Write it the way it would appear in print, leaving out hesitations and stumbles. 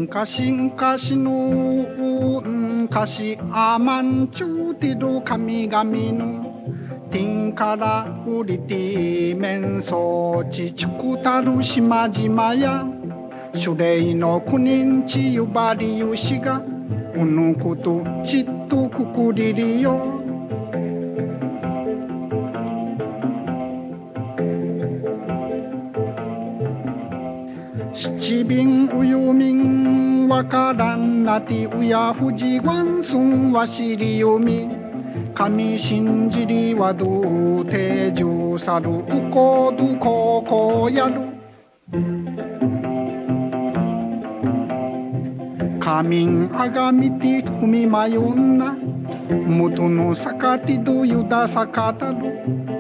昔の昔アマンチューティル神々のティンから降りて面相地ちくたる島々や守礼の国んち呼ばりゆしがうぬことちっとくくりりよ七便うゆみんわからんなてうやふじわんすんわしりよみ神信じりはどうてじゅうさるうこどここやる神んあがみて踏みまよんな元のさかてどゆださかたる